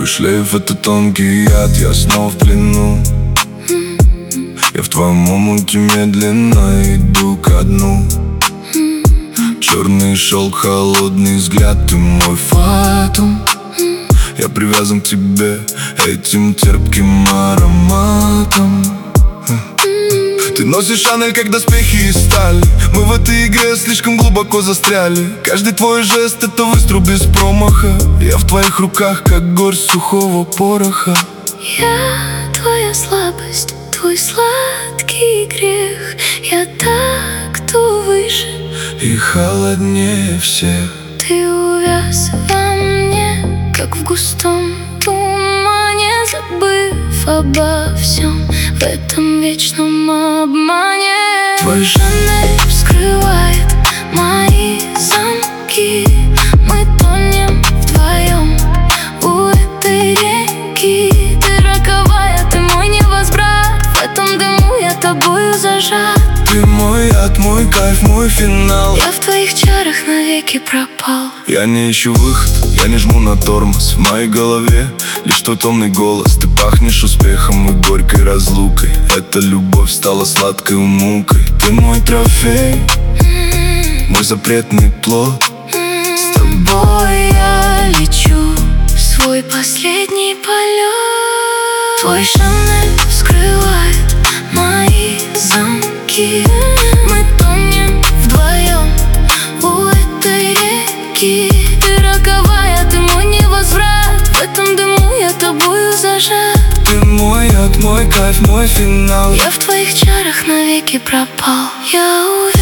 Твой шлейф — это тонкий яд, я снова в плену. Я в твоем омуте медленно иду ко дну. Черный шелк, холодный взгляд, ты мой фатум. Я привязан к тебе этим терпким ароматом. Ты носишь Шанель, как доспехи из стали. Мы в этой игре слишком глубоко застряли. Каждый твой жест — это выстрел без промаха. Я в твоих руках, как горсть сухого пороха. Я твоя слабость, твой сладкий грех. Я так, кто выше и холоднее всех. Ты увяз во мне, как в густом тумане, забыв обо всем в этом вечном обмане. Твой Шанель вскрывает мои замки. Мы тонем вдвоем у этой реки. Ты роковая, ты мой невозврат. В этом дыму я тобою зажат. Ты мой яд, мой кайф, мой финал. Я в твоих чарах навеки пропал. Я не ищу выход, я не жму на тормоз. В моей голове лишь твой томный голос. Ты пахнешь успехом и горькой разлукой. Эта любовь стала сладкой мукой. Ты мой трофей, мой запретный плод. С тобой я лечу в свой последний полет. Твой Шанель вскрывает мои замки. Мы тонем вдвоем у этой реки. Ты роковая, ты мой невозврат. В этом дыму я тобою зажат. Ты мой яд, мой кайф, мой финал. Я в твоих чарах навеки пропал. Я